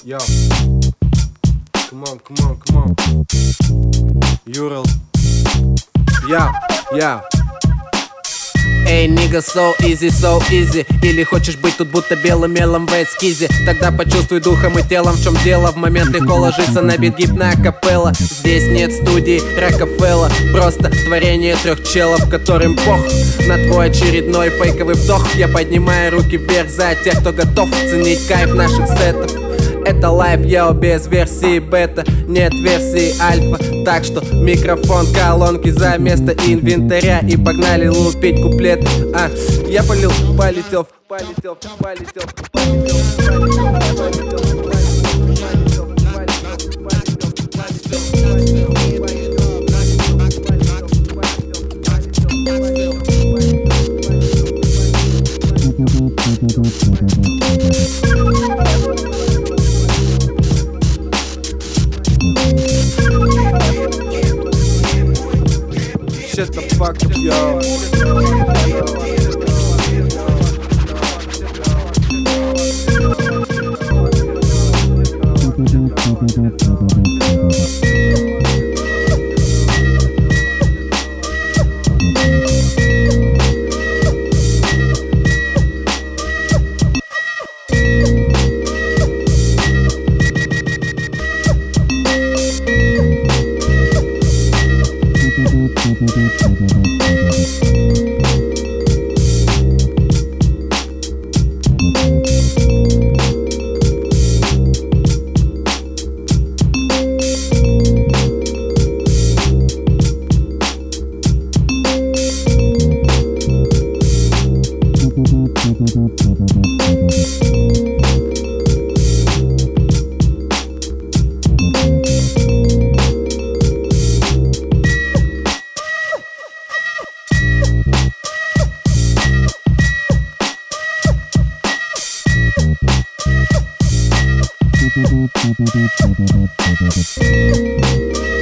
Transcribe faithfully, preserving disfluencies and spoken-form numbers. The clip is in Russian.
Yo, come on, come on, come on. Ural. Yeah, yeah. Эй, nigga, so easy, so easy. Или хочешь быть тут будто белым мелом в эскизе? Тогда почувствуй духом и телом, в чем дело. В момент легко ложиться на бит гипно акапелла. Здесь нет студии Рокфелла, просто творение трех челов, которым пох на твой очередной фейковый вдох. Я поднимаю руки вверх за тех, кто готов ценить кайф наших сетов. Это лайв, йоу, без версии бета, нет версии альфа. Так что микрофон, колонки за место инвентаря. И погнали лупить куплет. А, я полил, полетел, полетел, полетел, полетел, полетел, shut the fuck up, yo. Thank you.